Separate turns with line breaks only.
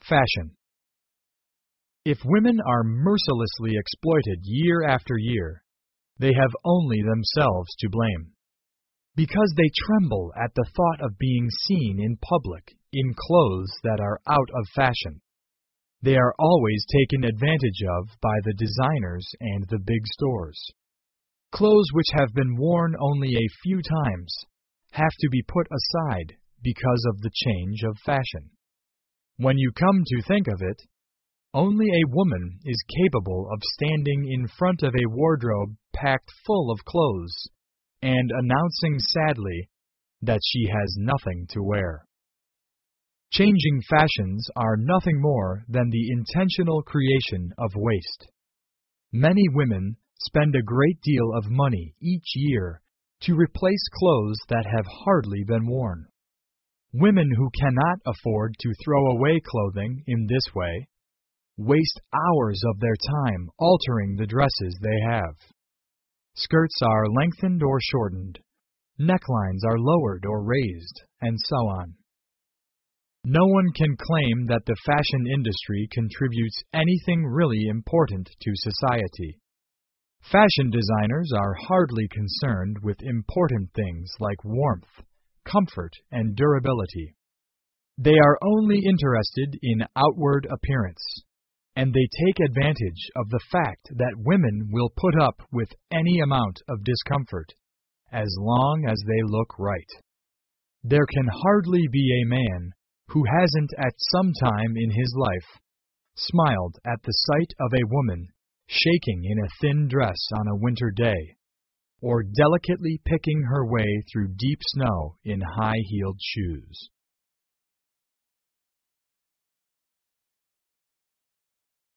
Fashion. If women are mercilessly exploited year after year, they have only themselves to blame. Because they tremble at the thought of being seen in public in clothes that are out of fashion, they are always taken advantage of by the designers and the big stores. Clothes which have been worn only a few times have to be put aside because of the change of fashion. When you come to think of it, only a woman is capable of standing in front of a wardrobe packed full of clothes and announcing sadly that she has nothing to wear. Changing fashions are nothing more than the intentional creation of waste. Many women spend a great deal of money each year to replace clothes that have hardly been worn. Women who cannot afford to throw away clothing in this way waste hours of their time altering the dresses they have. Skirts are lengthened or shortened, necklines are lowered or raised, and so on. No one can claim that the fashion industry contributes anything really important to society. Fashion designers are hardly concerned with important things like warmth, comfort, and durability. They are only interested in outward appearance, and they take advantage of the fact that women will put up with any amount of discomfort as long as they look right. There can hardly be a man who hasn't at some time in his life smiled at the sight of a woman shaking in a thin dress on a winter day, or delicately picking her way through deep snow in high-heeled shoes.